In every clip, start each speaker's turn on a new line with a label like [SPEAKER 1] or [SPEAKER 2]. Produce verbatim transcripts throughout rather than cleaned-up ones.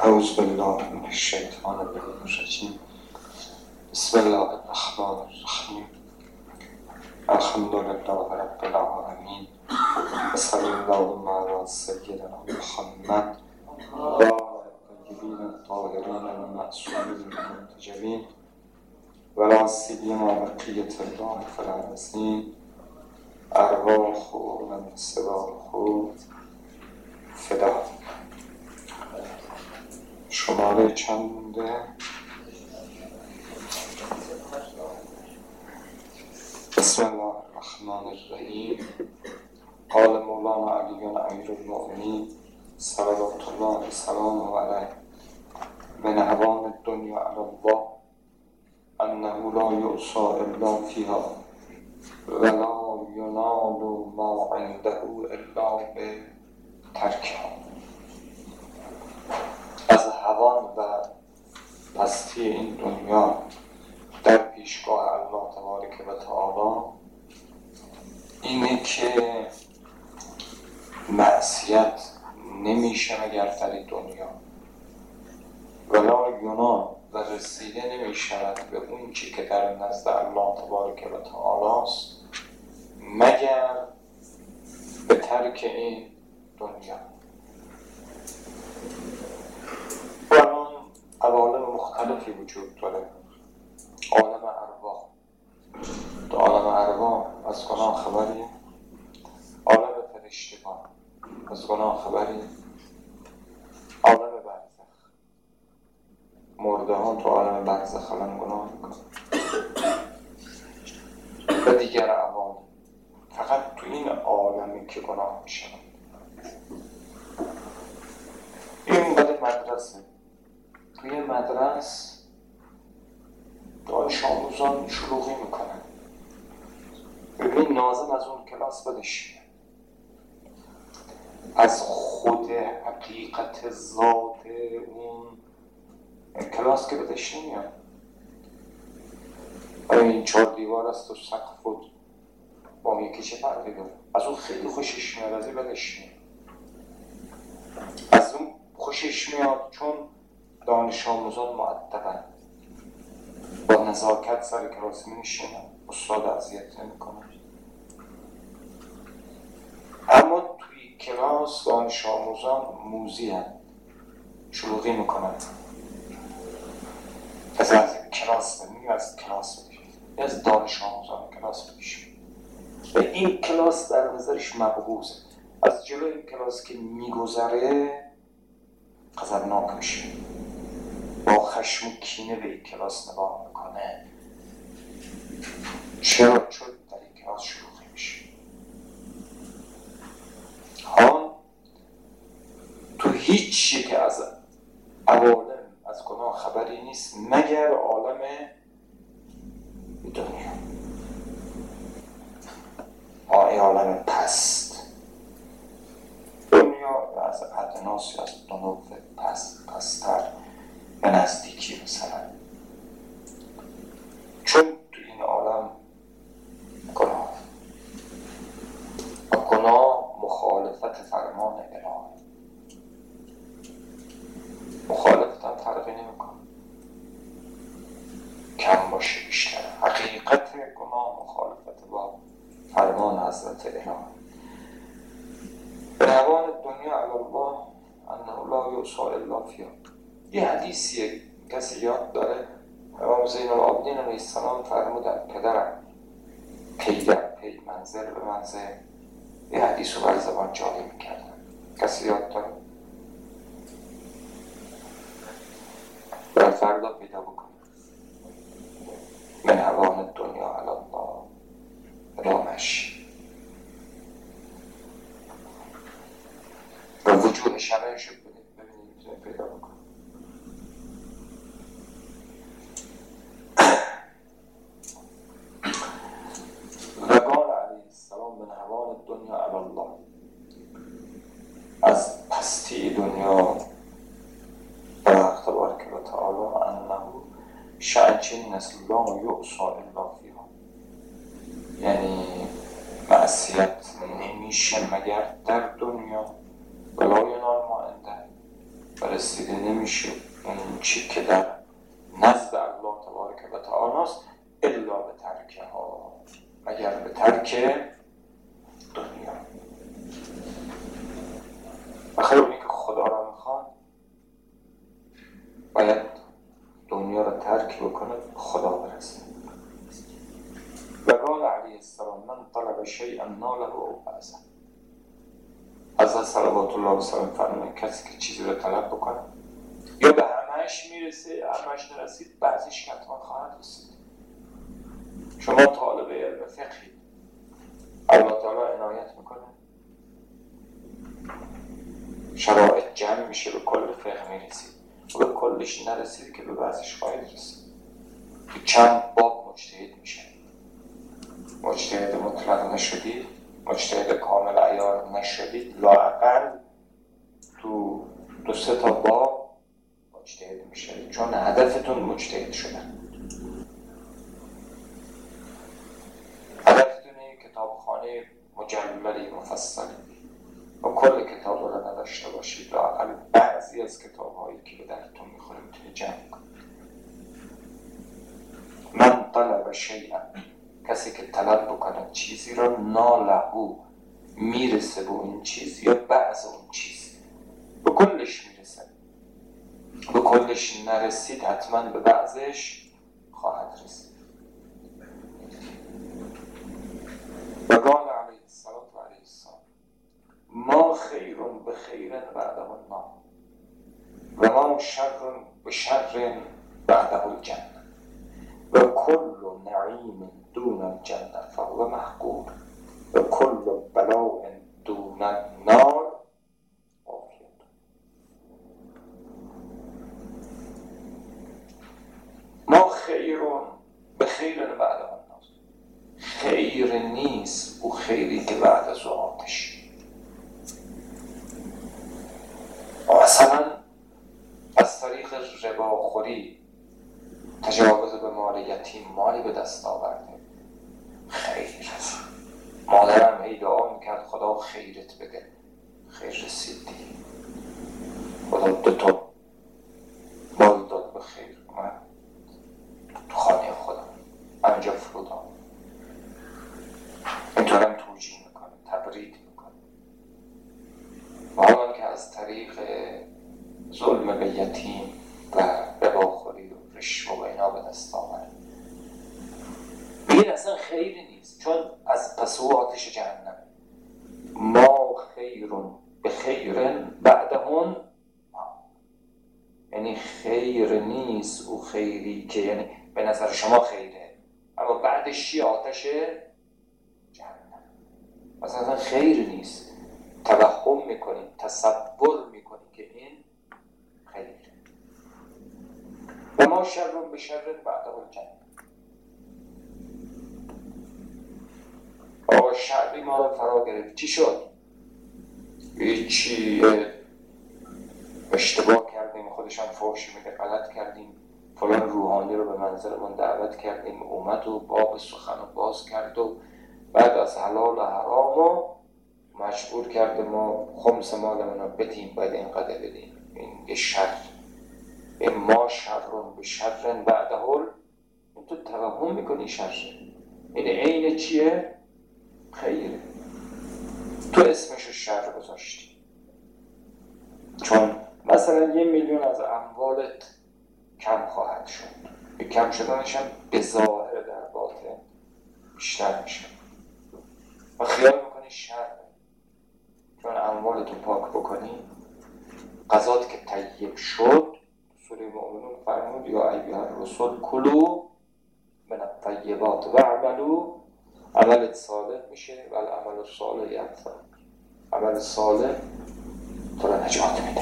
[SPEAKER 1] اعوذ بالله من الشیطان الرجیم. بسم الله الرحمن الرحیم. الحمد لله رب العالمین و صلی الله علی سیدنا محمد و آل الطیبین الطاهرین المعصومین المنتجبین و لا سیما بقیة الله فی الارضین ارواح من صباح فدا. شماره چنده؟ بسم الله الرحمن الرحیم. قال مولانا علی امیر المؤمنین صلوات الله و سلامه علیه من هوان الدنیا علی الله انه لا یعصی الا فیها ولا ینال ما عنده الا بترکها. از هوان و پستی این دنیا در پیشگاه الله تبارک و تعالی اینه که معصیت نمیشه مگر در این دنیا، ولا ینال و رسیده نمیشود به اون چی که در نزد الله تبارک و تعالی است مگر به ترک این دنیا. الان عوالم مختلفی وجود داره. عالم ارواح، تو عالم ارواح از گناه خبریه. عالم فرشتگان از گناه خبریه. عالم برزخ، مرده ها تو عالم برزخ الان گناه میکنن و دیگر عوالم. فقط تو این عالمی که گناه میشن. این بده مدرسه. توی مدرسه دانش آموزان شلوغی میکنن. ببین ناظم از اون کلاس بدش میاد، از خود حقیقت ذات اون کلاس که بدش نمیاد. این چهار دیوار است و سقف بود با یکی چه فرقی داره؟ از اون خیلی خوشش میاد، از این بدش میاد. از اون خوشش میاد چون دانش آموزان مؤدبن، با نزاکت سر کلاس می نشینن، استاد اذیت نمیکنه. اما توی کلاس دانش آموزان موذی هستند، شلوغی میکنن. از از کلاس بدیم، از کلاس بدیم، از دانش آموزان کلاس بدیم. و این کلاس در نظرش مبغوضه. از جلوی این کلاس که میگذره غضبناک میشه، با خشم و کینه به این کلاس نگاه میکنه. چرا؟ چون در این کلاس شلوغی میشه. آن تو هیچی که از عوالم از گناه خبری نیست مگر عالم دنیا، آن عالم پست. دنیا از ادناس یا از دنوب پست پستر به نزدیکی مثلا، چون تو این عالم گناه و گناه مخالفت فرمان الهی. مخالفت هم فرقی نمیکنه، کم باشه بیشتر. حقیقت گناه مخالفت با فرمان حضرت الهی. به روان دنیا علی الله انه لا یعصی الا فیها. یه حدیثیه کسی یاد داره، امام زین العابدین علیه السلام فرمودن پدرم پی در پی منزل به منزل. یه حدیث رو بر زبان جاری میکردن. کسی یاد داره؟ باید فردا پیدا بکنه. من هوان دنیا علی الله رامش و وجوه شبهش رو ببینید میتونه پیدا بکنه. و قال علیه السلام من هوان دنیا علی الله. از پستی دنیا بر تبارک و تعالی انه شأن چنین است لا یعصی الا فیها، یعنی معصیت نمیشه مگر در دنیا. ولا ینال ما عنده و رسیده نمیشه اون چی که در نزد الله تبارک و تعالی است الا به ترک ها، مگر به ترک دنیا. بخیر اونی که خدا را میخواد باید دنیا را ترک بکنه، خدا برسه. و قال علیه السلام من طلب شیئا ناله او بعضه. حضرت صلوات الله و سلام فرمودن کسی که چیزی رو طلب بکنه یا به همهش میرسه، همهش نرسید، بعضیش حتما خواهد رسید. شما طالب علم فقهی، الله تعالی عنایت میکنه شرایط جمع میشه به کل فقه میرسید و به کلش نرسید که به بعضیش خواهید رسید. تو چند باب مجتهد میشه، مجتهد مطلق نشدید، مجتهد کامل عیار نشدید، لااقل تو دو سه تا باب مجتهد میشه، چون هدفتون مجتهد شدن. هدفتون کتابخانه مجللی مفصلی و کل کتاب رو نداشته باشید، لااقل بعضی از کتاب هایی که به درتون میخوره میتونید جمع کنید. من طلب شیئا، کسی که طلب بکنه چیزی را نالهو، میرسه به اون چیز یا بعض اون چیز، به کلش میرسه. به کلش نرسید حتما به بعضش خواهد رسید. و قال علیه السلام و علیه السلام ما خیر به خیر بعده النار و ما شر به شر بعده الجنه و کل نعیم دون الجنه فهو محقور و کل بلاء دون النار عافیت. ما خیر به خیر بعد النار، خیر نیست او خیری که بعد از آتش. مثلا از طریق رباخوری تجاوز به مال یتیم مالی به دست آورده، خیر است. مادرم هی دعا میکرد خدا خیرت بده، خیر رسیدی، خدا دو تا بال داد به خیر، من تو خانه خودم همینجا فرود آمد. اینطورم توجیه میکنه، تبرید میکنه. و حالا که از طریق ظلم به یتیم و رباخوری و رشوه و اینا به دست آمده، این اصلا خیری نیست، چون از پس او آتش جهنم. ما خیرون به خیرن بعدهن، یعنی خیر نیست او خیری که یعنی به نظر شما خیره اما بعدش چی؟ آتش جهنم. اصلا خیر نیست، توهم میکنی، تصور میکنی که این خیره. و ما شرون به شر بعده الجنه. آقا شرری ما رو فرا گرفت، چی شد؟ هیچی، اشتباه کردیم، خودشان فحش میده، غلط کردیم، فلان روحانی رو به منزلمون دعوت کردیم، اومد و باب سخن رو باز کرد و بعد از حلال و حرام و مجبور کرده ما خمس مالمون رو بدیم، باید اینقدر بدیم. این یه شر، این ما شرون به شرن بعده هل، این تو توهم میکنی شر، این عین چیه؟ خیره. تو اسمشو شر گذاشتی، چون مثلا یه میلیون از اموالت کم خواهد شد، به کم شدنش هم به ظاهر در باطن بیشتر میشه و خیال میکنی شر، چون اموالتو پاک بکنی. قضات که طیب شد، سوره مؤمنون فرمود یا ایها الرسل کلوا من الطیبات و اعملوا، عملت صالح میشه و العمل صالح یغفر، عمل صالح تو را نجات میده.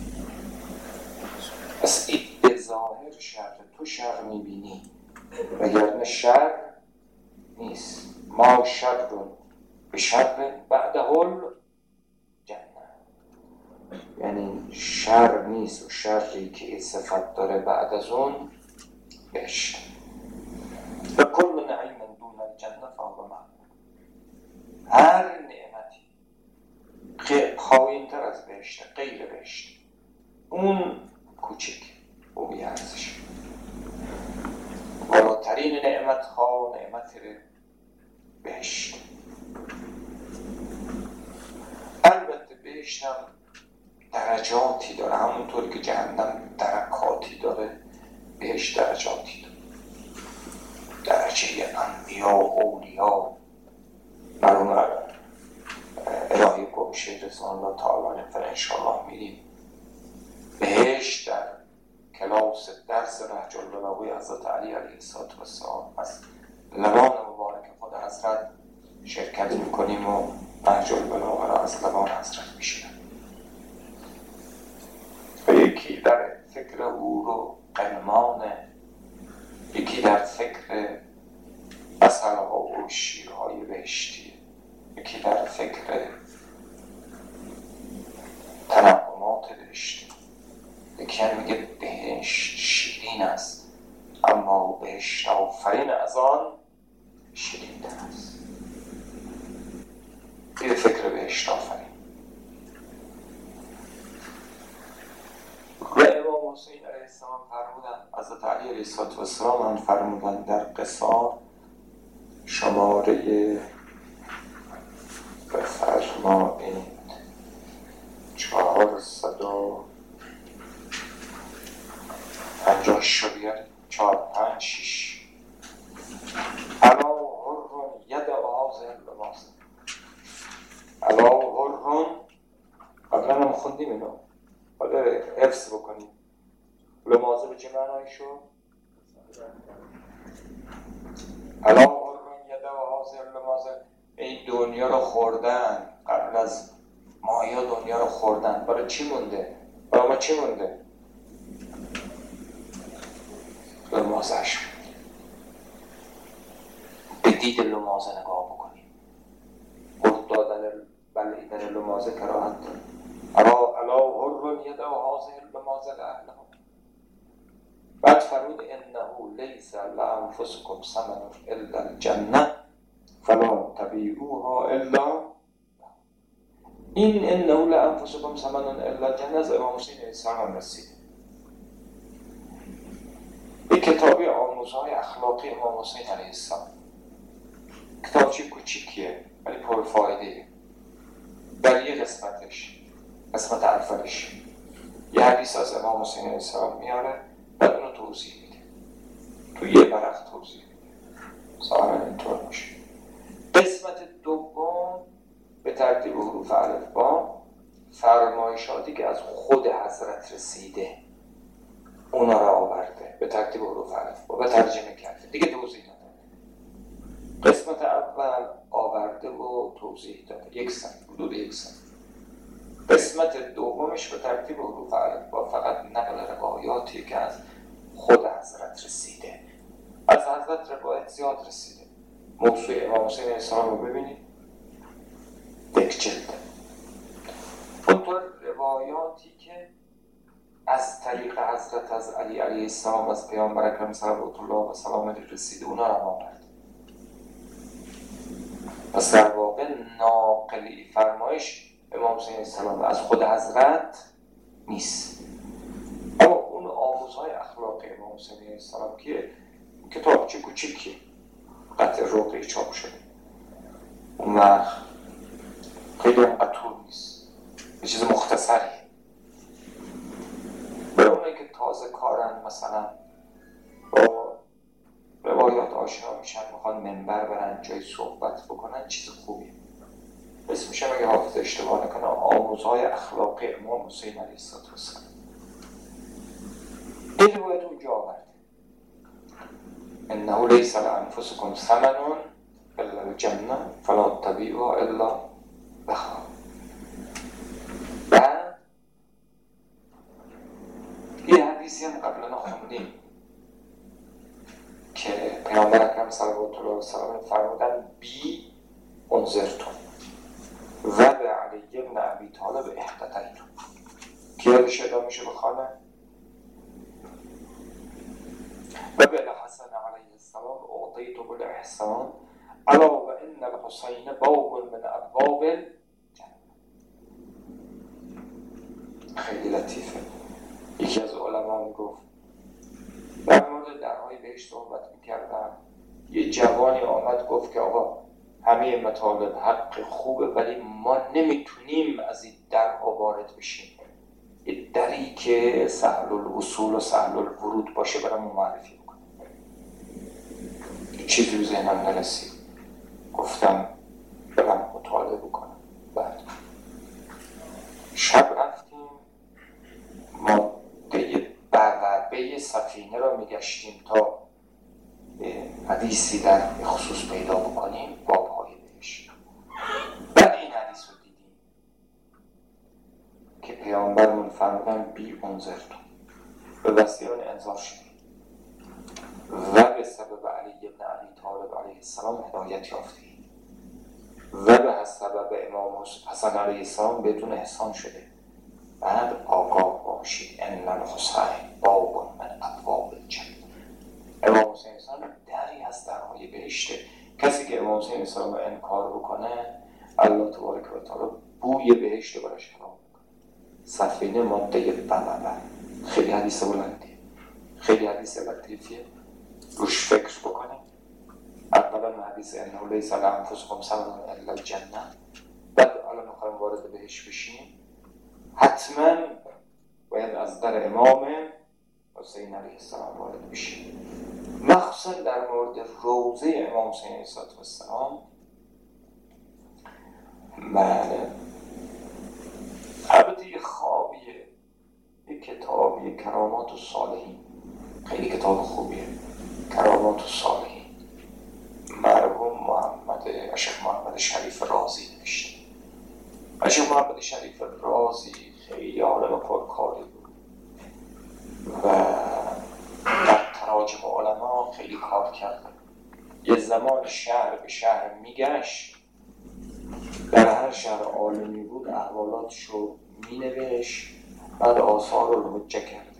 [SPEAKER 1] پس این به ظاهر شر، تو شر میبینی وگرنه شر نیست. ما شرون به شر بعده الجنه، یعنی شر نیست و شری که صفت داره بعد از اون بهشت. و کل نعیم دون الجنه فهو محقور. هر نعمتی که خواهیم تر از بهشت، غیر بهشت، اون کوچک، او بیارزش. بالاترین نعمت ها نعمت بهشت. البته بهشت هم درجاتی داره، همونطوری که جهنم درکاتی داره، بهشت درجاتی داره. درجه انبیا و اولیا بر اون الهی گمشه رضوان الله تعالی نفر انشاءالله میریم. بهشت در کلاس درس نهج البلاغه حضرت علی علیه السلام از لبان مبارک خود حضرت شرکت میکنیم و نهج البلاغه را از لبان حضرت میشنیم. و یکی در فکر حور و قلمانه، یکی در فکر مسئله ها و شیرهای بهشتیه، یکی در فکر تنعمات بهشتی. یکی هم میگه بهشت شیرین است اما بهشت آفرین از آن شیرین تر است. یه فکر بهشت آفرین. و امام حسین علیه السلام فرمودن، حضرت علی علیه السلام هم فرمودن در قصار شماره بفرمایید چهارصد و پنجاه شبیه چهار پنج شیش الا هرون ید آزه لباس. الا هرون قبلا هم خوندیم اینو، حالا حفظ بکنیم. لمازه به چه معنی شد؟ الا هرون ید آزه لمازه، این دنیا رو خوردن، قبل از مایا دنیا رو خوردن. برای چی مونده؟ برای ما چی مونده؟ لمازش مونده. به دید لمازه نگاه بکنیم. خود دادن بلعیدن لمازه کراهت داره. الا الا هرون ید آزه لمازه لأهلها. بعد فرمود انه لیس لانفسکم ثمن الا الجنه فلا تبیعوها الا. این انه لانفسکم ثمن الا الجنه از امام حسین علیه السلام رسیده. به کتابی آموزهای اخلاقی امام حسین علیه السلام، کتابچه کوچیکیه ولی پرفایده. در یه قسمتش، قسمت اولش، یه حدیث از امام حسین علیه السلام میاره، بعد اونو توضیح میده، تو یه ورق توضیح میده. ظاهرا اینطور باشه. قسمت دوم به ترتیب حروف الفبا فرمایشاتی که از خود حضرت رسیده اونا را آورده به ترتیب حروف الفبا و ترجمه کرده، دیگه توضیح داده. قسمت اول آورده و توضیح داده، یک سن، حدود یک سن. قسمت دومش به ترتیب حروف الفبا فقط نقل روایاتی که از خود حضرت رسیده. از حضرت روایت زیاد رسیده. موضوع امام حسین علیه السلام رو ببینید، یک جلده. اونطور روایاتی که از طریق حضرت از علی علیه السلام از پیامبر اکرم صلوات الله و سلام علیه رسیده، اونا رو آورد. پس در واقع ناقلی فرمایش امام حسین علیه السلام از خود حضرت نیست. اما اون آموزهای اخلاقی امام حسین علیه السلام که کتابچه کوچیکیه، قطع رقعی چاپ شده، اون وقت خیلی هم قطور نیست، یه چیز مختصریه. برای اونایی که تازه کارن، مثلا با روایات آشنا میشن، میخوان منبر برن، جای صحبت بکنن، چیز خوبیه. اسمش هم اگه حافظ اشتباه نکنه آموزهای اخلاقی امام حسین علیه السلام. این روایت اونجا آورده انه لیس لانفسکم ثمن الا الجنه فلا تبیعوها الا بها. بعد یه حدیثی هم قبلا خوندیم که پیامبر اکرم صلوات الله و سلام فرمودن بی انذرتم و به علی بن ابی طالب احتطیتم. که یادش ادا میشه بخوانه؟ و به حسن علیه السلام اعطیت بالاحسان الا و ان الحسین باب من ابواب الجنه. خیلی لطیفه. یکی از علما میگفت در مورد درهای بهشت صحبت میکردم، یه جوانی آمد گفت که آقا همه مطالب حق خوبه ولی ما نمیتونیم از این درها وارد بشیم، یه دری که سهل الوصول و سهل الورود باشه برام معرفی بکنه. چیزی به ذهنم نرسید، گفتم برم مطالعه بکنم. بعد شب رفتیم ماده بغبه سفینه را میگشتیم تا حدیثی در خصوص پیدا بکنیم، بابهای بهشت. بعد این حدیث رو دیدیم که پیامبرمون فرمودن بی انذرتون، به وسیله انذار شدیم و به سبب علی ابن ابی طالب علیه السلام هدایت یافتیم و به سبب امام حسن علیه السلام بدون احسان شده. بعد آگاه باشید ان الحسین باب من ابواب الجنه. امام حسین السلام دری از درهای بهشته. کسی که امام حسین السلام رو انکار بکنه الله تبارک و تعالی بوی بهشت براش حرام میکنه. سفینه ماده بلبل، خیلی حدیث بلندی، خیلی حدیث لطیفیه، روش فکر بکنیم. اولا حدیث انه لیس لانفسکم ثمر الا الجنه. بعد الان میخوایم وارد بهشت بشیم، حتما باید از در امام حسین علیه السلام وارد بشیم. مخصوصا در مورد روضه امام حسین علیه السلام. بله البته یه خوابیه، یه کتابیه، کرامات الصالحین، خیلی کتاب خوبیه، کرامات الصالحین، مرحوم محمد شیخ محمد شریف رازی نوشته. شیخ محمد شریف رازی خیلی عالم پرکاری بود و در تراجم علما خیلی کار کرده. یه زمان شهر به شهر میگشت، در هر شهر عالمی بود احوالاتش رو مینوشت، بعد آثار رو حجه کرده.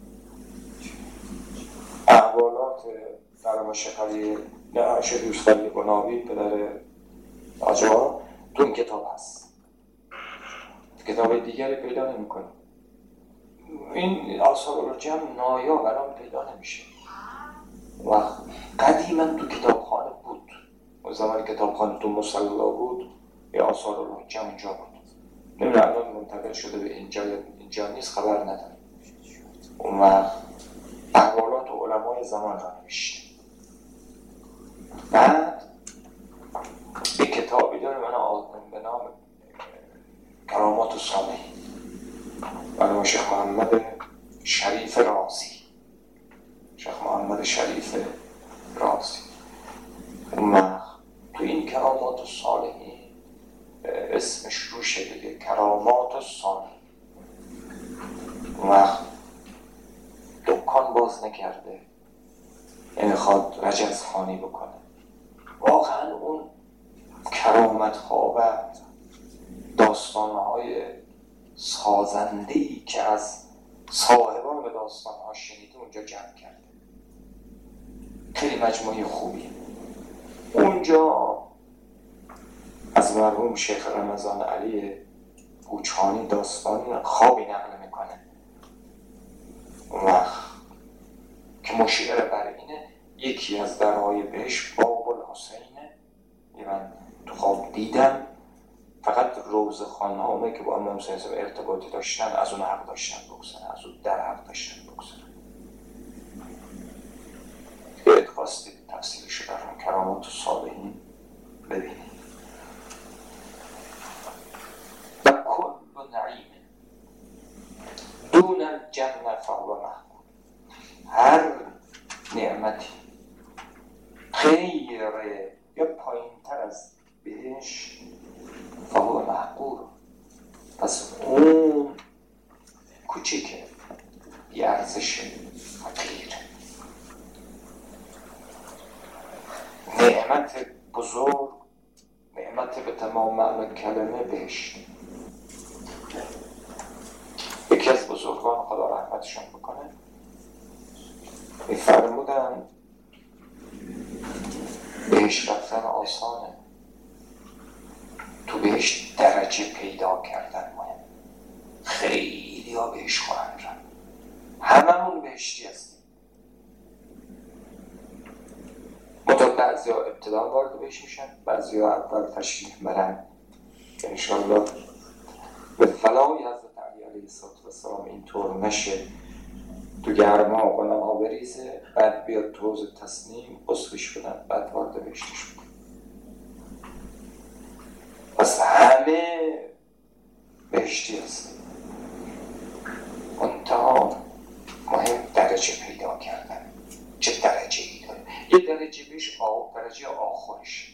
[SPEAKER 1] احوالات در شیخ شیخ یوسف علی قناوی پدر آجا تو این کتاب هست، کتاب دیگری پیدا نمی کنیم. این آثار رو جمع نایاب الان پیدا نمیشه و قدیما تو کتابخانه بود. و زمانی کتابخانه تو مصلا بود یه آثار رو جمع اینجا بود. نمیدونم الان منتقل شده به اینجا یا اینجا نیست، خبر ندارم. اون وقت احوالات و علمای زمان را نوشته. بعد یک کتابی داره من آدم به نام کرامات الصالحین، مرحوم شیخ محمد شریف رازی. شیخ محمد شریف رازی اون وقت تو این کرامات الصالحین اسمش روشه دیگه، کرامات الصالحین. اون وقت دکان باز نکرده، یعنی خواد رجزخوانی بکنه. واقعا اون کرامت ها و داستان های سازنده‌ای که از صاحبان به داستان ها شنیده اونجا جمع کرده. خیلی مجموعه خوبیه. اونجا از مرحوم شیخ رمضان علی بوچانی داستان خوابی نقل میکنه. اون وقت که مشیر بر اینه یکی از درهای بهش باب الحسینه. من تو خواب دیدم فقط روزخوان‌ها اونه که با امام حسین ارتباطی داشتن از اون حق داشتن بگذارن، از اون در حق داشتن بگذارن. باید خواستید تفصیلش رو در کرامات الصالحین ببینید. و کل نعیم دون الجنه فهو محمود. هر نعمتی غیر یا پایین تر از بهش فهو محقور، پس اون کوچیکه، بی ارزش، حقیر. نعمت بزرگ، نعمت به تمام معنی کلمه بهشت. یکی از بزرگان خدا رحمتشون بکنه می‌فرمودن بهشت رفتن آسانه، تو بهشت درجه پیدا کردن مهم. خیلی ها بهش خواهند رفت، هممون بهشتی هستیم. منطقه بعضی ها ابتدا وارد بهش میشن، بعضی ها اول تشریف برن. انشاءالله به فلای حضرت علی علیه السلام اینطور نشه تو گرما قناه ها بریزه، بعد بیاد تو حوض تصنیم غسلش بدن، بعد وارد بهشتش بدن. پس همه بهشتی هست. منتها مهم درجه پیدا کردن. چه درجه ای داره؟ یه درجه بهش آ... درجه آخرش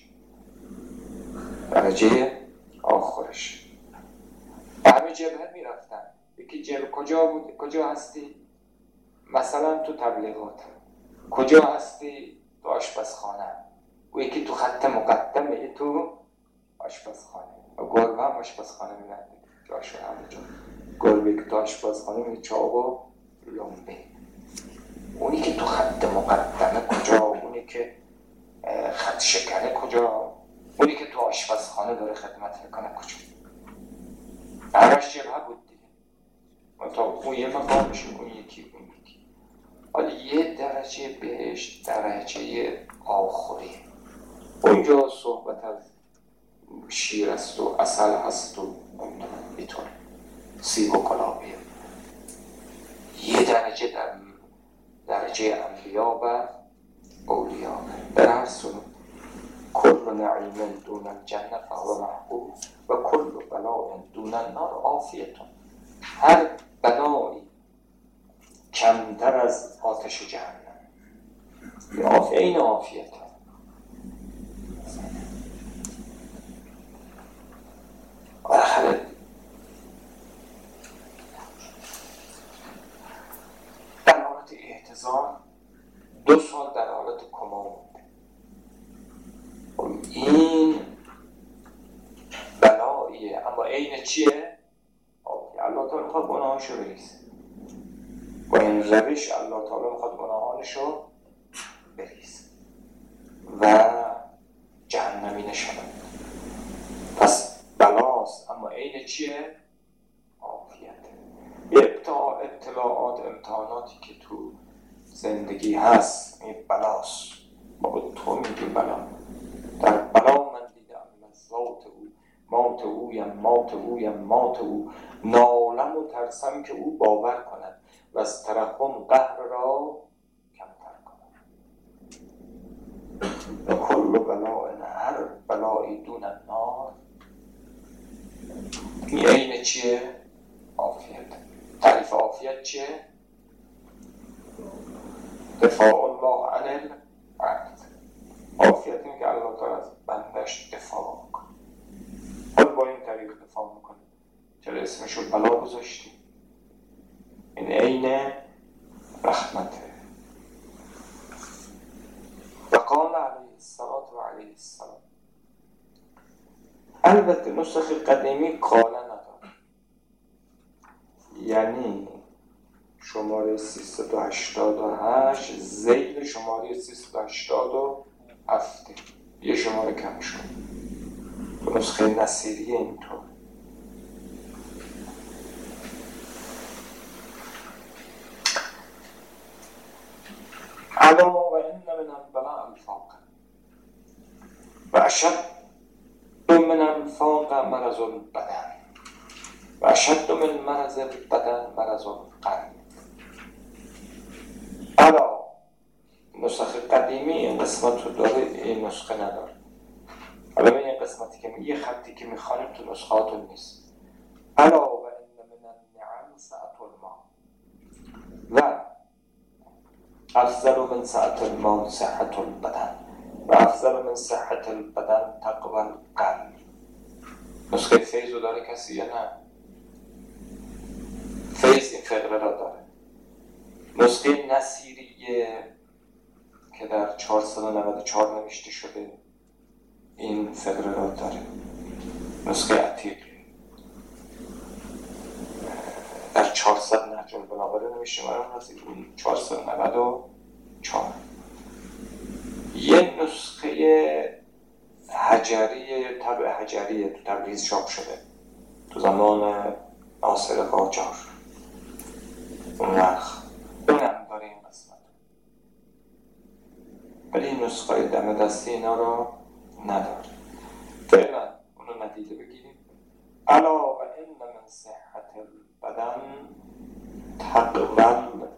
[SPEAKER 1] درجه آخرش همه جبهه می رفتن. یکی جبهه کجا بود؟ کجا هستی؟ مثلا تو تبلیغات. کجا هستی؟ تو آشپزخانه. و یکی تو خط مقدم، یکی تو آشپزخانه. و گربه هم آشپزخانه می رفت جاشون همونجا. گربه که تو آشپزخانه می چاق و لنبه. اونی که تو خط مقدمه کجا؟ اونی که خط شکنه کجا؟ اونی که تو آشپزخانه داره خدمت میکنه کجا؟ همش جبهه بود دیگه. و تا اون یه مقامش، اون یکی اون یکی. حالا یه درجه بهش درجه آخری. اونجا صحبت از شیر است و عسل هست و میتونه سیب و کلابیه. یه درجه در درجه انبیا و اولیا. در هر صورت کل نعیم دون الجنه فهو محبوب و کل بلاء دون النار عافیتون. هر بلایی کمتر از آتش جهنم این عافیت. آخر در حالت احتضار دو سال در حالت کما بود. این بلاییه، اما عین چیه؟ الله تعالی میخواد گناهاشو بریزه. با این روش الله تعالی میخواد گناهانشو بریزه و جهنمی نشونه. پس بلاست، اما عین چیه؟ عافیت. یه ابتلا ابتلاعات امتحاناتی که تو زندگی هست این بلاست. با تو میگی بلا. در بلا من دیدم لذات او، مات اویم مات اویم مات او، نالم و ترسم که او باور کند و از ترحم قهر را کمتر کند. و کل بلاء، هر بلایی دون النار. این عین چیه؟ عافیت. تعریف عافیت چیه؟ دفاع الله عن العبد. عافیت اینه که الله تعالی از بندش دفاع کنه. خود با این طریق دفاع میکنه. چرا اسمشو بلا گذاشتی؟ این عین رحمته. و قال علیه السلام و علیه السلام. البته نسخ قدیمی قاله نداره، یعنی شماره سیصد و هشتاد و هشت ذیل شماره سیصد و هشتاد و هفت، یه شماره کم شد. نسخه نصیری اینطور. علا و این من البلاء الفاق و اشد من الفاق مرض البدن و اشد من مرض البدن مرض القلب. علا نسخ قدیمی این قسمت رو داره، این نسخه نداره. حالا به این قسمتی که یه خطی که میخوانیم تو نسخاتون نیست. علا و این من النعم سعة الماء و افضل من سعة الماء صحة البدن و افضل من صحة البدن تقوى القلب. نسخه فیض رو داره کسی یا نه؟ فیض این فقره را داره. نسخه نصیریه که در چهارصد و نود و چهار نوشته شده این فقره را داره. نسخه عتیق در چهارصد نهج البلاغه نوشته مرام نزید اون چهارصد و نود و چهار. یه نسخه حجری طبع حجری تو تبریز چاپ شده تو زمان ناصر قاجار. اون وقت ولی این نسخه دم دستی اینا رو نداره. فعلا اونو ندیده بگیریم. الا و ان من صحت البدن تقوی القلب.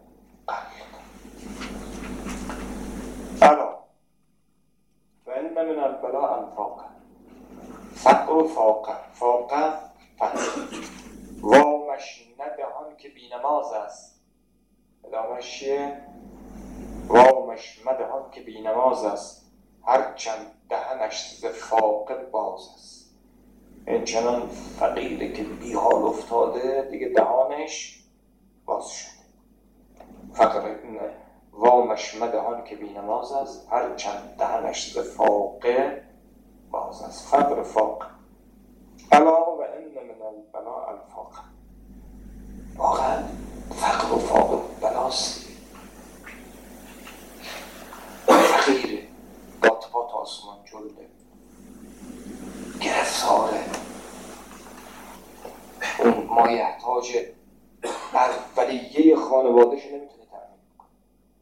[SPEAKER 1] الا و ان من البلاء الفاقه. فقر و فاقه. فاقه فقر. وامش ندهان که بینماز است. ادامش چیه؟ وامش مدهان که بینماز است، هرچند دهنش ز فاقه باز است. این چنان فقیره که بی حال افتاده دیگه دهانش باز شده. فقر وامش مدهان که بینماز است، هرچند دهنش ز فاقه باز است. فقر فاقه. الا و ان من البلاء الفاقه. واقعا فقر و فاقه بلاست. فقیره، داتبات آسمان جلده، گرفتاره، اون مایحتاج اولیه خانوادهش نمیتونه تأمین کنه.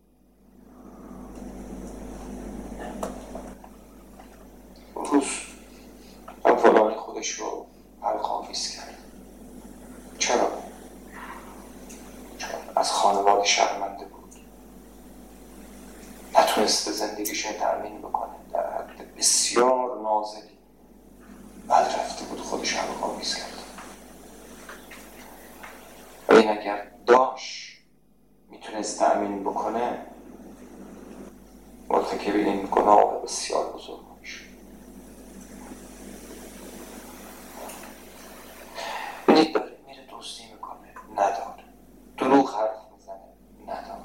[SPEAKER 1] روز هم فلانی خودش رو حلق‌آویز کرد. چرا؟ چون از خانواده شرمنده بود، نتونسته زندگیش رو تأمین بکنه، در حد بسیار نازلی بعد رفته بود خودش حلق‌آویز کرد. و این اگر داشت میتونست تأمین بکنه، مرتکب این گناه بسیار بزرگ میشه. بینید داره میره دوستی میکنه، نداره. دروغ حرف میزنه، نداره.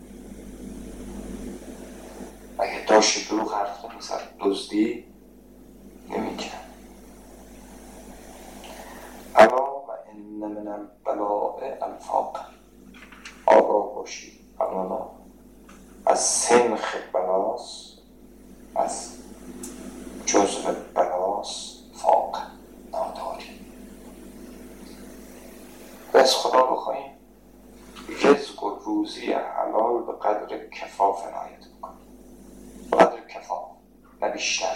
[SPEAKER 1] اگه داشت دروغ حرف نمیزد، دزدی نمیکرد. الا و ان من البلاء الفاقه. آگاه باشید همانا از سنخ بلاس، از جزء بلاس فاقه، ناداری. و از خدا بخواهیم رزق و روزی حلال به قدر کفاف عنایت بکنیم. به قدر کفاف، نه بیشتر.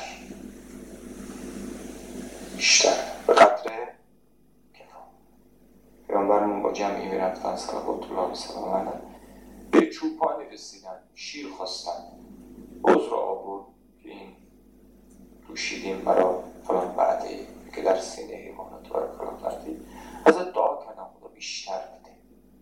[SPEAKER 1] بیشتر به قدر کفاف. پیامبرمون با جمعی میرفتن صلوات الله علیه وسلم، به چوپانی رسیدن، شیر خواستن. عذر آورد که این دوشیدیم برای فلان بعدی که در سینه حیوانات برای فلان بعدی. ازت دعا کردم خدا بیشتر بده.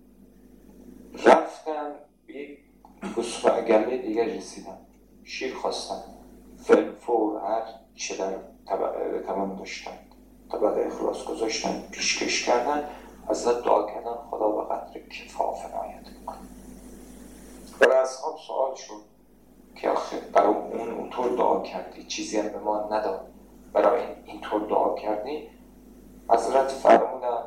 [SPEAKER 1] رفتن به یک گوسفند گله دیگر رسیدن، شیر خواستن. فور هر چه در طبقه توان داشتن، طبقه اخلاص گذاشتن، پیشکش کردن، ازت دعا کردن خدا به قدر کفاف عنایت بکن. برای اصحاب سوال شد که آخه برای اون اونطور دعا کردی، چیزی هم به ما نداد، برای این اینطور دعا کردی؟ حضرت فرمودن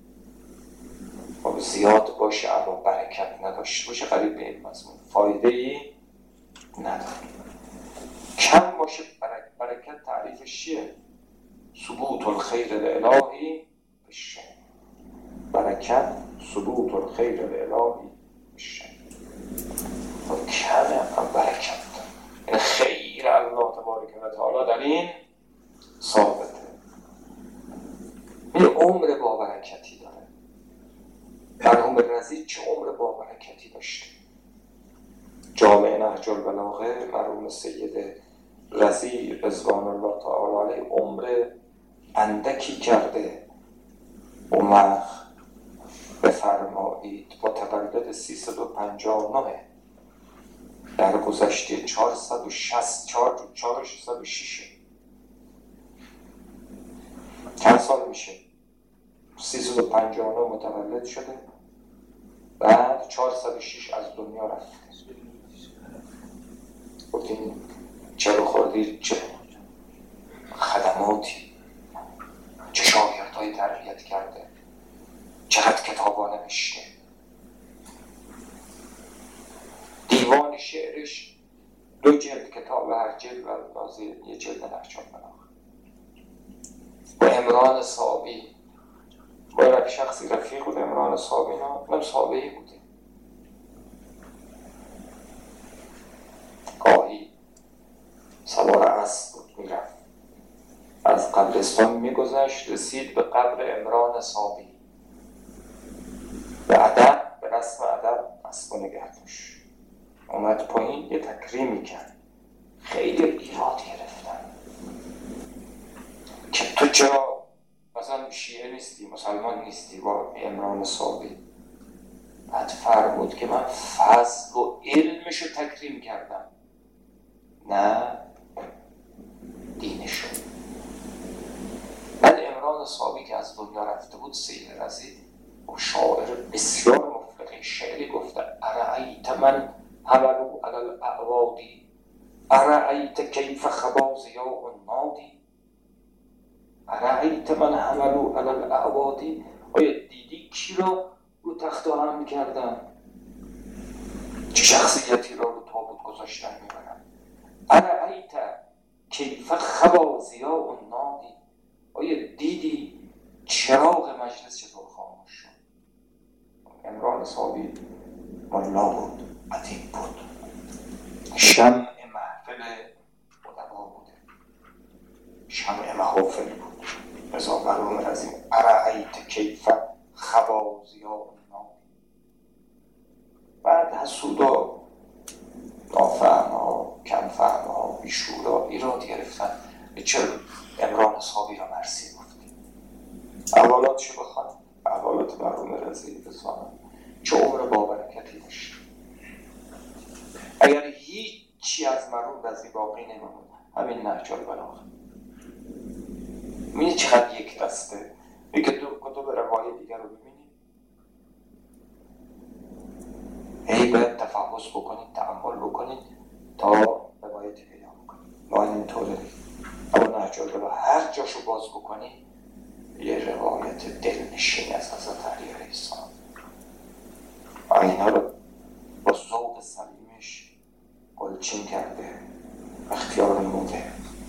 [SPEAKER 1] زیاد باشه اما برکت نداشته باشه، قریب به این مضمون، فایده ای نداره. کم باشه برکت تعریفش چیه؟ ثبوت الخیر الالهی بشه. برکت ثبوت الخیر الالهی بشه. و کمه هم برکت. این خیر الله تبارک و تعالی در این ثابته. این عمر با برکتی داره. مرحوم رضی چه عمر با برکتی داشته. جامع نهج البلاغه مرحوم سید رضی رضوان الله تعالی علیه عمر اندکی کرده. عمر بفرمایید متولد سیصد و پنجاه و نه در گذشته چهارصد و شصت چهارصد و شش. چند سال میشه؟ سیصد و پنجاه و نه متولد شده، بعد چهارصد و شش از دنیا رفته. گفتیم چرا خوردید، چه خدماتی، چه شاگردهای تربیت کرده، چقدر کتابا نوشته. دیوان شعرش دو جلد کتاب، هر جلد و لازم یه جلد نهج البلاغه. با امران صابی، با شخصی رفیق بود امران صابی، نه صابی بوده. گاهی اسفان میگذشت، رسید به قبر عمران صابی. به ادب، به رسم ادب اسبو نگه داشت. اومد پایین یه تکریمی کرد. خیلی ایراد گرفتن که تو چرا مثلا شیعه نیستی، مسلمان نیستی با عمران صابی. بعد فرمود که من فضل و علمشو تکریم کردم، نه دینشو. بعد عمران صابی که از دنیا رفته بود، سید رضی و شاعر بسیار مفلق شعری گفته: ارأیت من حملوا علی الاعوادی ارأیت کیف خبا ضیاء النادی. ارأیت من حملوا علی الاعوادی، آیا دیدی کی را رو تخت حمل کردن؟ چه شخصیتی را رو تابوت گذاشتن میبرن؟ ارأیت کیف خبا ضیاء النادی، آیا دیدی چراغ مجلس چطور خاموش شد؟ عمران صابی ملا بود، ادیب بود، شمع محفل ادبا بوده، شمع محافل بود. رضا معلوم از این ارأیت کیف خبا ضیاء النادی. بعد حسودا، نافهم‌ها، کمفهم‌ها، بیشورا ایراد گرفتن به چرا عمران صابی را مرسی گفتی. احوالاتشو بخوان، احوالات مرحوم رضی رضوان چه عمر بابرکتی داشت. اگر هیچی از مرحوم رضی باقی نماند، همین نهج البلاغه. می‌بینی چقدر یک دسته. یکی تو کتب روایی دیگر رو ببینید، هی باید تفحص بکنید، تأمل بکنید تا روایت پیدا بکنید. ما اینطوره، اما نهج البلاغه هر جاشو باز بکنید یه روایت دلنشین از حضرت علی علیه السلام. اینا رو با ذوق سلیمش گلچین کرده، اختیار نموده.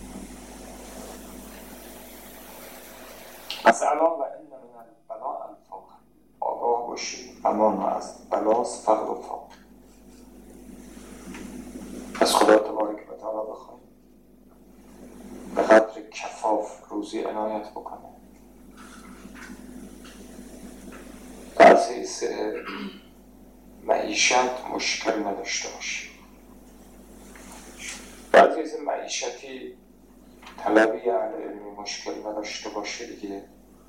[SPEAKER 1] پس الان و این من البلاء الفقر، آگاه باشید امان از بلاس فقر و فقر. از خدا تبارک و تعالی بخواهیم به قدر کفاف روزی عنایت بکنه. از حیث معیشت مشکل نداشته باشیم. از حیث معیشتی طلبی اهل علمی مشکل نداشته باشه دیگه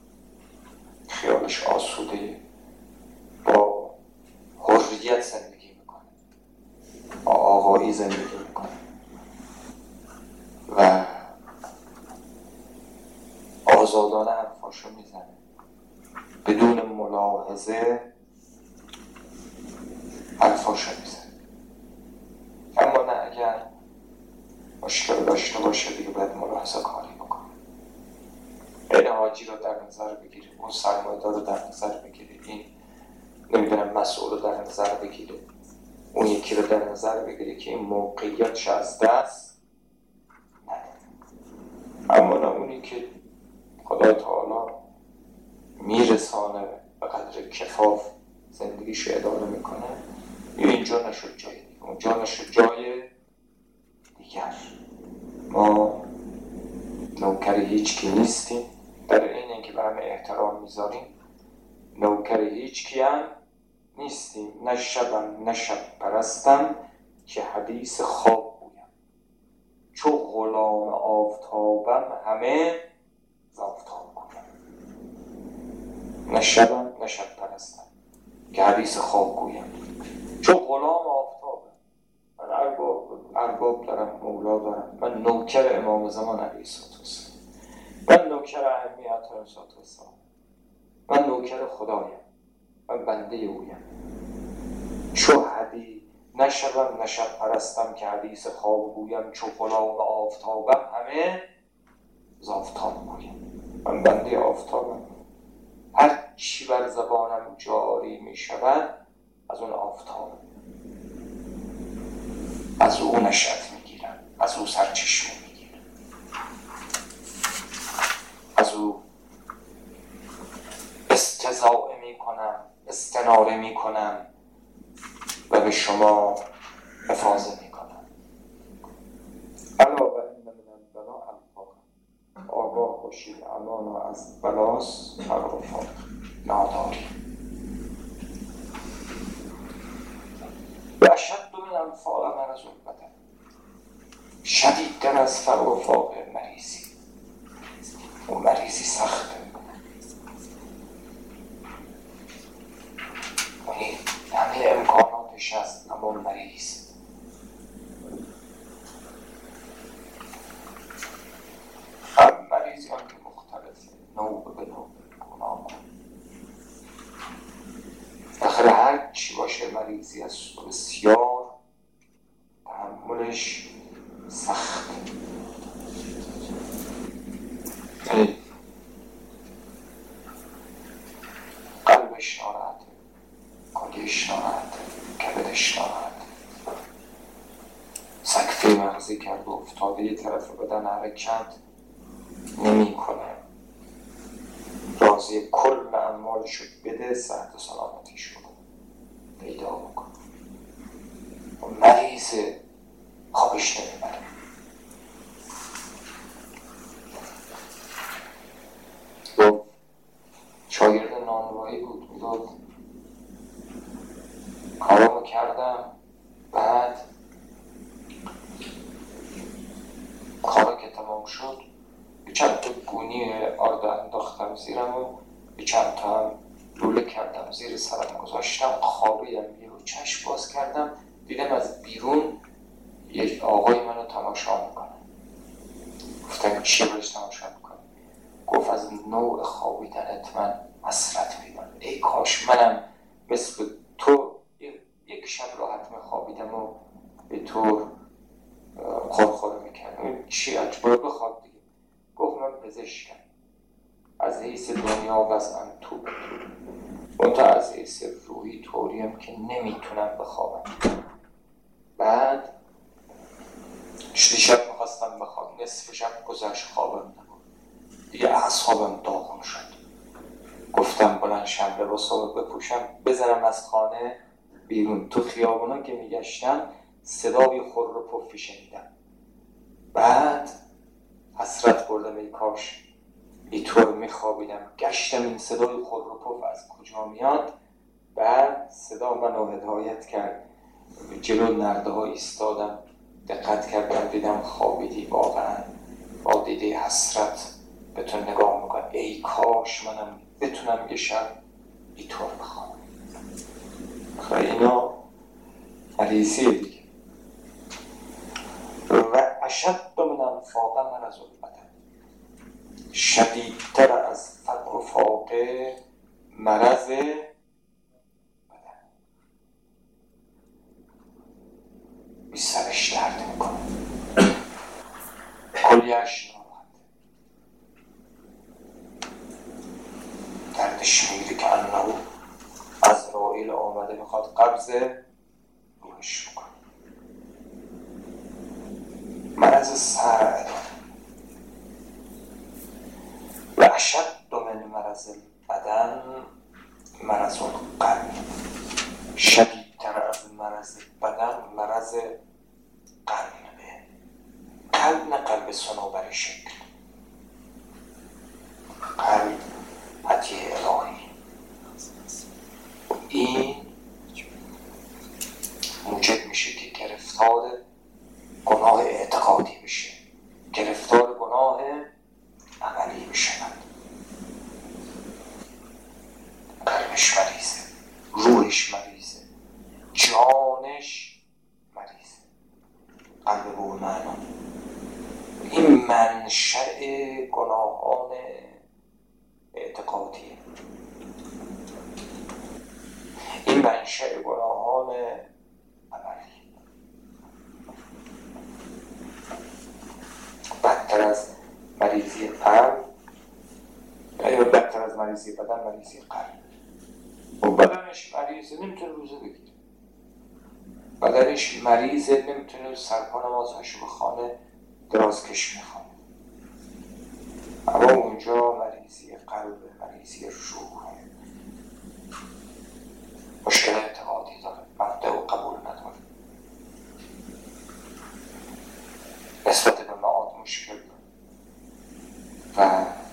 [SPEAKER 1] خیالش آسوده، با حریت زندگی میکنه، با آقایی زندگی میکنه و آزادانه حرفاشو میزنه بدون ملاحظه، حرفاشو میزنه. اما نه اگر مشکل داشته باشه دیگه باید ملاحظه کاری بکنه. این حاجی رو در نظر بگیرید، اون سرمایه‌دار رو در نظر بگیرید، این نمیدونم مسئول رو در نظر بگیرید، اون یکی رو در نظر بگیرید که این موقعیتش از دست نده. اما نه اونی که خدا تعالی میرسانه به قدر کفاف زندگیشو اداره میکنه، یا اینجا نشد جای دیگه، اونجا نشد جای دیگر. ما نوکر هیچ کی نیستیم، در این اینکه به همه احترام میذاریم نوکر هیچ کی هم نیستیم. نه شبم نه شب پرستم که حدیث خواب گویم، چو غلام آفتابم همه ز آفتاب گویم. نه شبم نه شب پرستم که حدیث خواب گویم، چو غلام آفتابم. من ارباب ارباب دارم، مولا دارم. من نوکر امام زمان علیه السلام، من نوکر اهمیت علیه السلام، من نوکر خدایم، من بنده اویم. چو حدی نشبم نشب پرستم که حدیث خواب گویم، چو غلام آفتابم همه ز آفتاب گویم. من بنده آفتابم، هر چی بر زبانم جاری می شود از اون آفتاب، از او نشأت میگیرم، از او سرچشمه میگیرم، از او استضاءه میکنم، استناره میکنم و به شما افاضه میکنم. علاوه این من البلاء الفقر، آگاه باشی امان و از بلاس فقر و فقر ناداری. و اشد من انفاق مرض البدن، شدیدتر از فقر و فقر مریضی. اون مریضی سخته، اونی همه امکاناتش هست اما مریض. هم مریضی هم که مختلفه، نوع به نوع گناه. آخر هر چی باشه مریضی است و بسیار تحملش سخته. قلبش ناراحته، کلیش ناراحته، کبدش ناراحته، سکته مغزی کرد و افتاده یه طرف بدن حرکت نمی کنه، راضی کل اموالشو بده، صحت و سلامتیش رو پیدا بکنه. مریض خوابش نمیبره. گفت شاگرد نانوایی بود، میگفت کارامو کردم، بعد کارا که تمام شد یه چند تا گونی آرد انداختم زیرم و یه چند تا هم لوله کردم زیر سرم گذاشتم، خوابیدم. یه رو چشم باز کردم دیدم از بیرون یک آقای منو تماشا میکنه. گفتم چی باش تماشا میکنه؟ گفت از نوع خوابیدنت من حسرت میکنم، ای کاش منم مثل تو یک شب راحت میخوابیدم و به طور خورخوره میکردم. چی اجبار بخواب دیگه. گفت من پزشکم، از حیث دنیا وضعم تو به تو، منتها از حیث روحی طوریم که نمیتونم بخوابم. بعد دیشب میخواستم بخواب، نصف شب گذشت خوابم نبود، دیگه اعصابم داغون شد. گفتم بلند شم لباسامو بپوشم بزنم از خانه بیرون. تو خیابونا که میگشتم صدای خور و پفی شنیدم. بعد حسرت بردم ای کاش اینطور میخوابیدم. گشتم این صدای خور و پف از کجا میاد. بعد صدا منو هدایت کرد، جلو نرده ها ایستادم، دقت کردم دیدم خوابیدی. واقعا با دیده حسرت به تو نگاه میکنم، ای کاش منم بتونم یه شب اینطور بخوابم. خیلی اینا مریضیه دیگه. و اشد من انفاق مرض البدن، شدیدتر از فقر و فاقه مرض بدن. بی سرش درد میکنه، کلیش ناراحت، دردش میگیره که انه عزرائیل آمده میخواد قبض روحش بکنه. مرض سر و اشد من مرض بدن مرض القلب، شدیدتر از مرض بدن مرض قلبه. قلب نه قلب صنوبر شکل، قلب هدیه الهی. این موجب میشه که گرفتار گناه اعتقادی بشه، گرفتار گناه عملی بشه. قلبش مریضه، روحش مریضه، جانش مریضه. قلب به اون معنا این منشأ گناهان اعتقادیه، این منشأ گناهان عملی. بدتر از مریضی قلب یا بدتر از مریضی بدن مریضی قلب. و بدنش مریضه نمیتونه روزه بگیره، بدنش مریضه نمیتونه سرپا نمازهاشو به خانه درازکش میخوانه. اما اونجا مریضی قلب، مریضی روح، مشکل اعتقادی داره، مبدأ و قبول نداره، نسبت به معاد مشکل داره و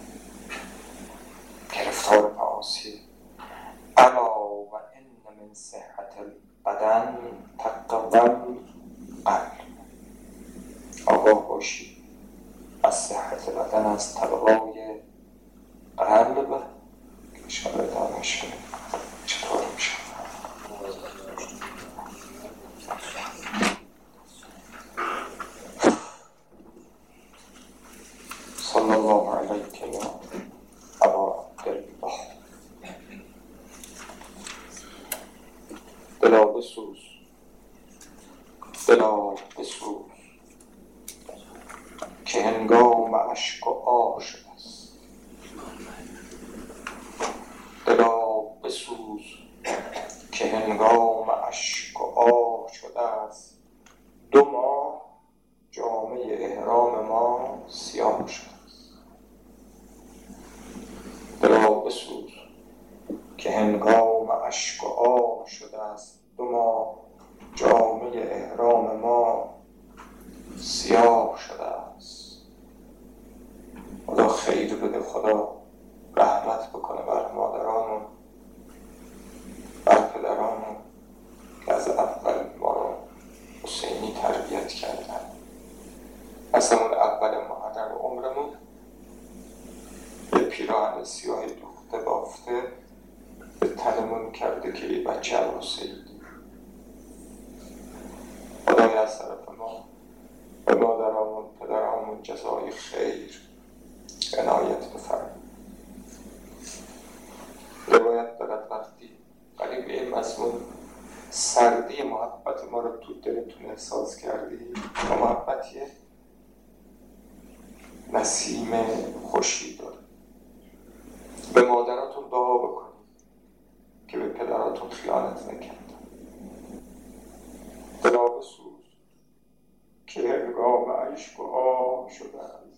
[SPEAKER 1] آگاه باشی از صحت بدن، از طبقای قلب که اشاره دارمش کنیم چطور میشه. صلی الله علیک یا ابا عبدالله. دلا بسوز، دلا بسوز که هنگام اشک و آه شده است. دلا بسوز که هنگام اشک و آه شده است. دو ماه جامه احرام ما سیاه شده است. دلا بسوز که هنگام اشک و آه شده است. دو ماه جامه احرام ما سیاه شده است. خدا خیر بده، خدا رحمت بکنه بر مادرانم، بر پدرانم که از اول ما رو حسینی تربیت کردن. از همون اول محرم عمرمون یه پیراهن سیاه دوخته بافته به تنمون کرده که یه بچه حسینی. خدای از طرف ما به مادرامون پدرامون جزای خیر عنایت بفرمایید. روایت دارد وقتی قریب این مضمون سردی محبت ما رو تو دلتون احساس کردی، محبت یه نسیم خوشی داره. به مادراتون دعا بکنید که به پدراتون خیانت نکردن. دلا بسوز که هنگام اشک و آه شده است.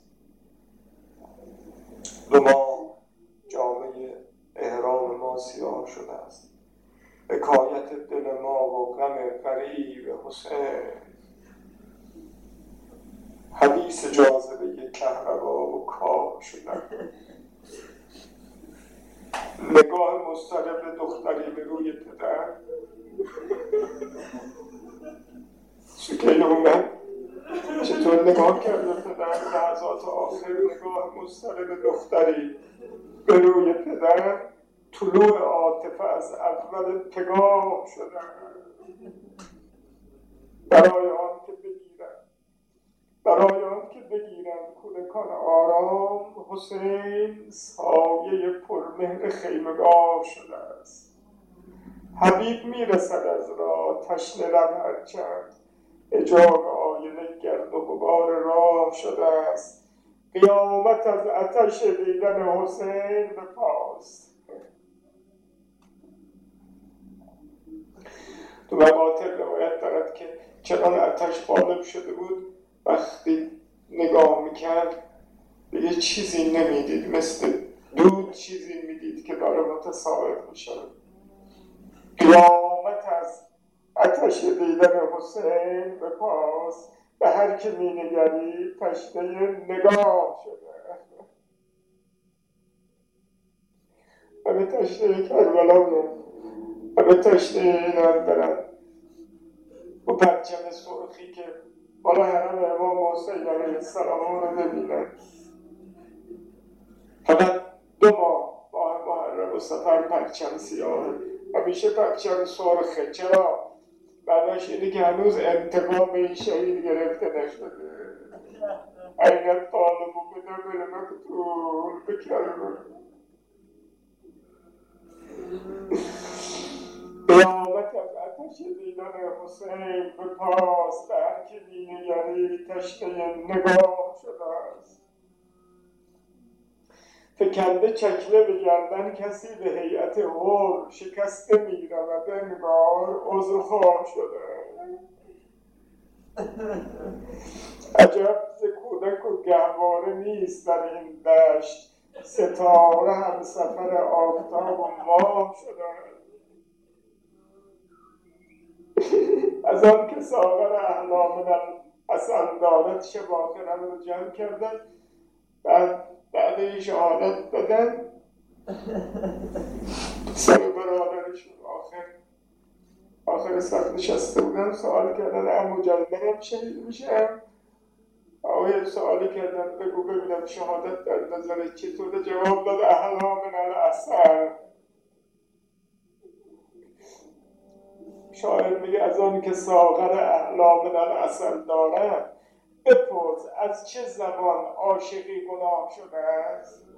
[SPEAKER 1] دو ماه جامه احرام ما سیاه شده است. حکایت دل ما و غم غریب حسین، حدیث جاذبه کهربا و کاه شده. نگاه مضطرب دختری به روی پدر. سکیل اومد چطور نگاه کرده پدر لحظات آخر. نگاه مضطرب دختری به روی پدر. طلوع عاطفه از اول پگاه شده برای آن که بگیرن برای آن که بگیرن کودکان آرام. حسین سایه پرمهر خیمگاه شده است. حبیب میرسد از راه تشنه لب هرچند حجاب آینه گرد و غبار راه شده است. قیامت از آتش دیدن حسین به پاست. تو مقاطع روایت دارد که چنان آتش غالب شده بود وقتی نگاه میکرد به یه چیزی نمیدید، مثل دود چیزی میدید که داره متساعد میشه. قیامت از آتش دیدن حسین به پاس. به هر که مینگری تشنه نگاه شده. همه تشنه کربلا بود، همه تشنه اینان برن و پرچم سرخی که بالا حرم امام حسین علیه السلام رو ببینن. فقط دو ماه ماه محرم و سفر پرچم سیاه، همیشه پرچم سرخه. چرا؟ معناش اینه که هنوز انتقام این شهید گرفته نشده. این طالب و بدر مقتول بکرم. قیامت از آتش دیدن حسین به پاس. به هر که مینگری تشنه نگاه شده است. فکنده چکمه به گردن کسی به هیئت غور. شکسته میرود انگار عذرخواه شده. عجب ز کودک و گهواره نیست در این دشت. ستاره هم سفر آفتاب و ماه شده. از آن که ساغر احلامنا حسن دارد شب آخرم رو جمع کردن. بعد بعد این شهادت دادن سر برادرشون آخر آخر صف نشسته بودن سوال کردن عمو جان منم شهید میشم؟
[SPEAKER 2] آقای سوالی کردم بگو ببینم شهادت در نظرت چطوره؟ جواب داد احلا من العسل. شاعر میگه از آن که ساغر احلا من العسل دارد بپرس از چه زبان عاشقی گناه شده است.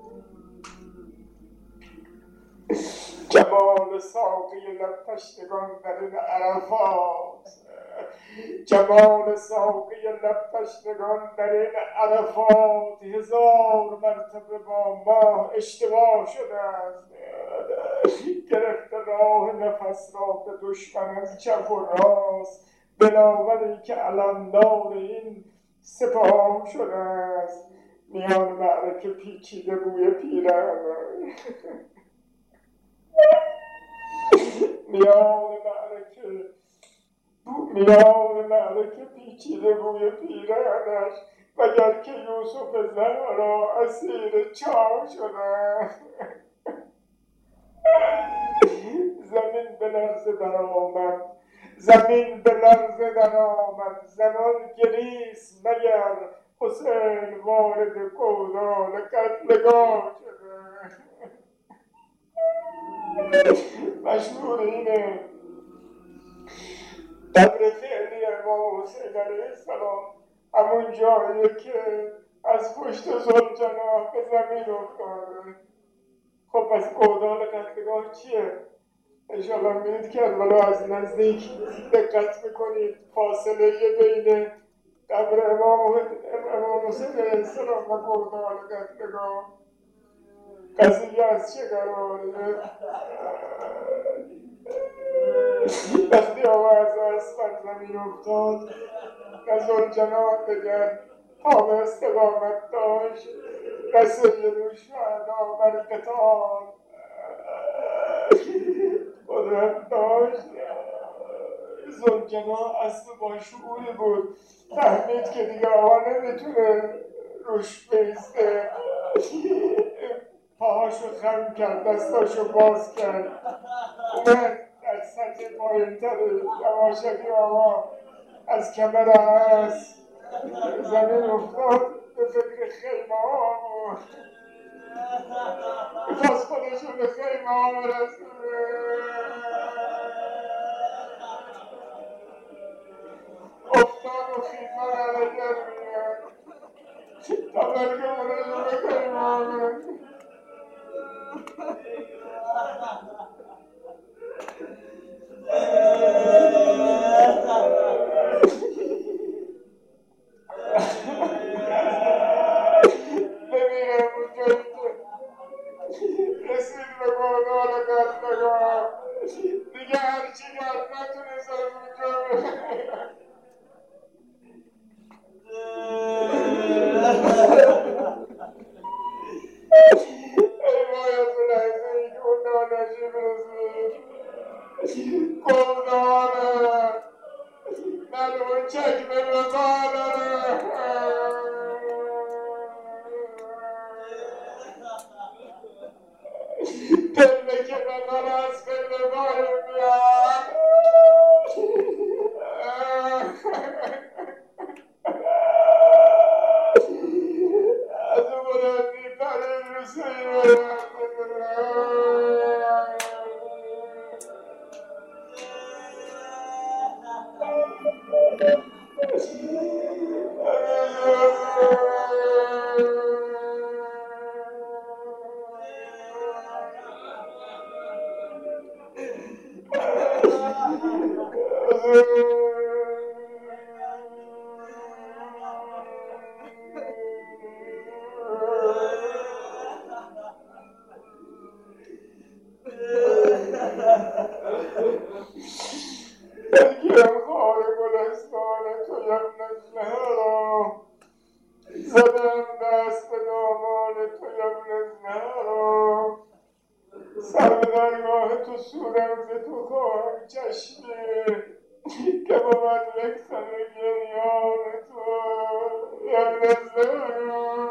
[SPEAKER 2] جمال ساقی لب تشنگان در این عرفات، جمال ساقی لب تشنگان در این عرفات هزار مرتبه با ما اشتباه شده است. گرفت راه نفس را به دشمن از چپ و راست، بنابراین که علمدار این سپاه شده است. میان معرکه پیچیده بوی پیرهن، میان معرکه میان معرکه پیچیده بوی پیرهنش، مگر که یوسف زهرا اسیر چاه شده. زمین به لرزه در آمد، زمین به لرزه در آمد، زنان گریست مگر حسین وارد گودال قتلگاه شده. مشهور اینه قبر فعلی امام حسین علیه السلام همون جایی که از پشت ذوالجناح به زمین افتاده. خب پس گودال قتلگاه چیه؟ انشاءالله میرید که اولا از نزدیک دقت میکنید فاصله بین قبر امام امام حسین علیه السلام و گودال قتلگاه قضیه از چه قراره؟ وقتی آواز از بر زمین افتاد نه ذوالجناح دگر پا به استقامت داشت، نه سید شهدا بر قتال قدرت داشت. ذوالجناح اصل با شعوری بود، فهمید که دیگه آقا نمیتونه روش بیسته، پاهاشو خم کرد، دستاشو باز کرد، اومد در سطح پایین‌تر یواشکی آقا از کمر هست زمین افتاد، به فکر خیمه ها بود، می‌خواست خودشو به خیمه ها برسونه. افتاد و خیمه علگر میاد تا بلکه خودشو به خیمه ها برسونه. ببینم اونجایی که رسید به گودال قتلگاه دیگه هرچی کرد نتونست از اونجا ببینم. ای باید به لحظه ای که اون نانشی برسید گوداله ملعون چکمه به بالاله. پله که بقال از پله باید میاد، از اون بلندی پرید رو سیمه. بگیرم خار گلستان تویم نزهرا، زدم دست به دامان تویم نزهرا، سر به درگاه تو سورم ز تو خواهم چشمه که بود رکسن گریان تویم نزهرا.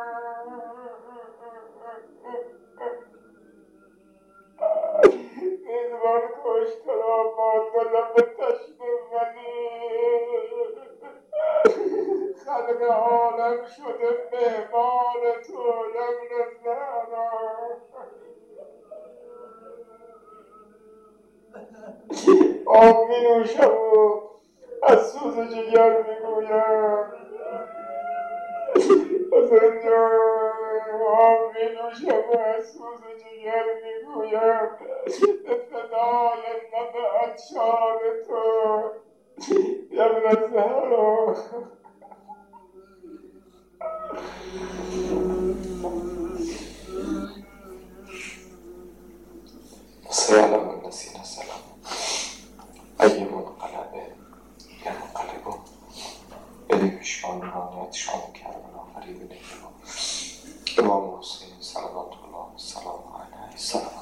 [SPEAKER 2] میزبان کشت را با دلم به تشنه ولی خط خلق عالم شده مهمان تو ابن زهرا. آب می نوشم و از سوز جگر می گویم حسین جان، آب می نوشم و از سوز جگر می گویم به فدای لب عطشان تو ابن زهرا.
[SPEAKER 1] سيعلم الذين ظلموا أي منقلب ينقلبون. بریم شانیانیتشان کربلا فریب نگیرم. امام حسین صلوات الله و سلام علیه السلام.